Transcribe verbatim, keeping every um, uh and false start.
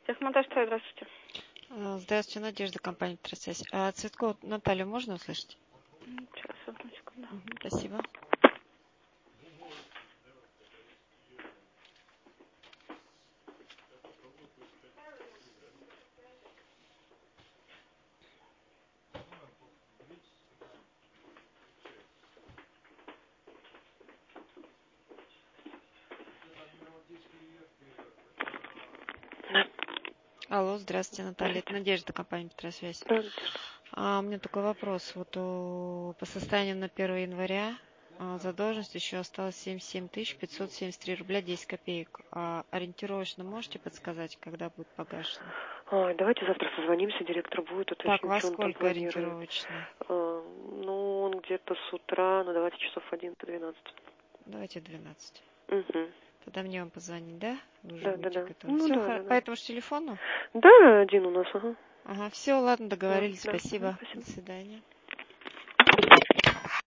Техмонтаж Трой, здравствуйте. А, Здравствуйте, Надежда, компания «Петросвязь». А Цветкову Наталью можно услышать? М, Сейчас, одну секунду. Мгм, спасибо. Да. Алло, здравствуйте, Наталья. Это Здравствуйте. Надежда, компания «Петросвязь». Да, Надежда. А, у меня такой вопрос. Вот у- по состоянию на первое января а, задолженность еще осталось семьдесят семь тысяч пятьсот семьдесят три рубля десять копеек. А ориентировочно можете подсказать, когда будет погашено? Ой, давайте завтра созвонимся, директор будет Так, уточнить, во что он там сколько планирует. ориентировочно? А, ну, он где-то с утра, ну давайте часов одиннадцать-двенадцать. Давайте двенадцать. Угу. Тогда мне вам позвонить, да? Вы уже Да, да, будете да. готовы. Ну Все, да, да, по да. этому же телефону? Да, один у нас, ага. Ага, все, ладно, Да, договорились. да. Мгм, Спасибо. спасибо. До свидания.